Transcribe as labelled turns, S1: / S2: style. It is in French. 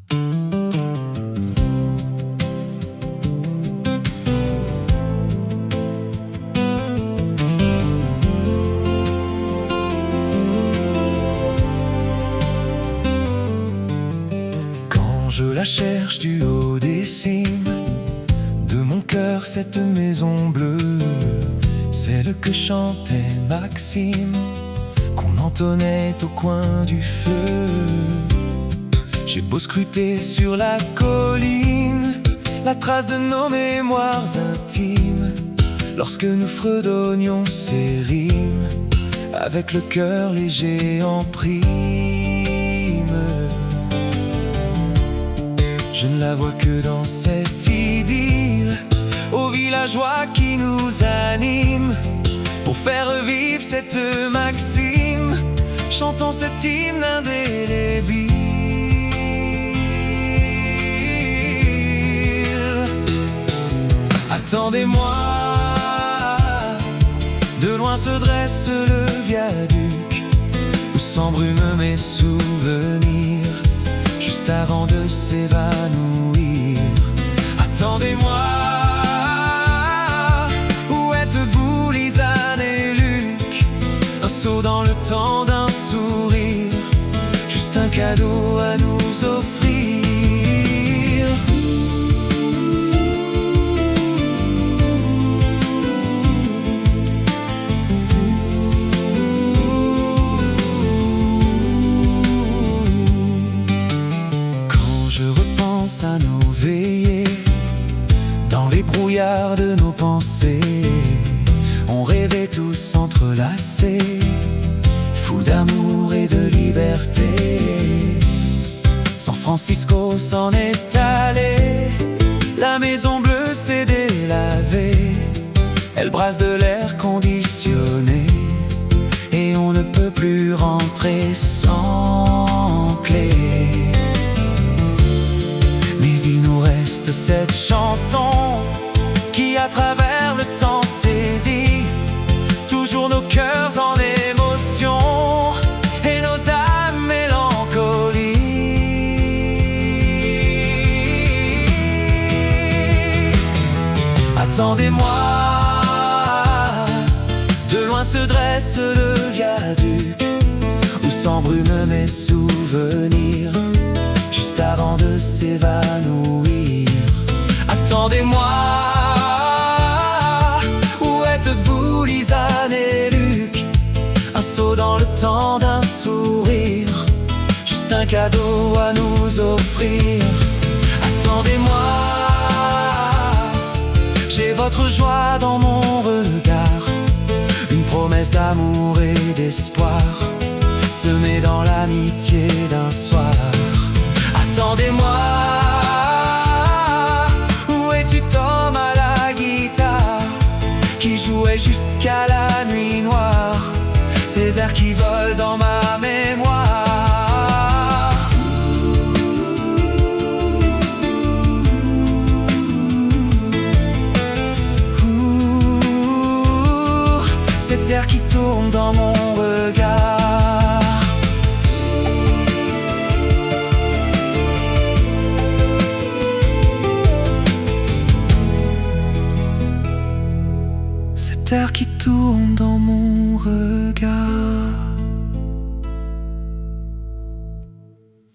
S1: Quand je la cherche du haut des cimes de mon cœur, cette maison bleue, celle que chantait Maxime, qu'on entonnait au coin du feu. J'ai beau scruter sur la colline la trace de nos mémoires intimes, lorsque nous fredonnions ces rimes avec le cœur léger en prime. Je ne la vois que dans cette idylle, aux villageois qui nous animent, pour faire revivre cette maxime, chantons cet hymne indélébile. Attendez-moi, de loin se dresse le viaduc, où s'embrument mes souvenirs, juste avant de s'évanouir. Attendez-moi, où êtes-vous Lisanne et Luc? Un saut dans le temps d'un sourire, juste un cadeau à nous offrir. À nos veillées, dans les brouillards de nos pensées, on rêvait tous entrelacés, fous d'amour et de liberté. San Francisco s'en est allé, la maison bleue s'est délavée, elle brasse de l'air conditionné, et on ne peut plus rentrer sans clé. Mais il nous reste cette chanson qui à travers le temps saisit toujours nos cœurs en émotion et nos âmes mélancoliques. Attendez-moi, de loin se dresse le viaduc, où s'embrument mes souvenirs, juste avant de s'évanouir. Attendez-moi, où êtes-vous Lisanne et Luc? Un saut dans le temps d'un sourire, juste un cadeau à nous offrir. Attendez-moi, j'ai votre joie dans mon regard, une promesse d'amour et d'espoir, semée dans l'amitié d'un soir. Attendez-moi, où es-tu Tom à la guitare, qui jouait jusqu'à la nuit noire, ces airs qui volent dans ma mémoire. Cet air qui tourne dans mon regard. Cet air qui tourne dans mon regard.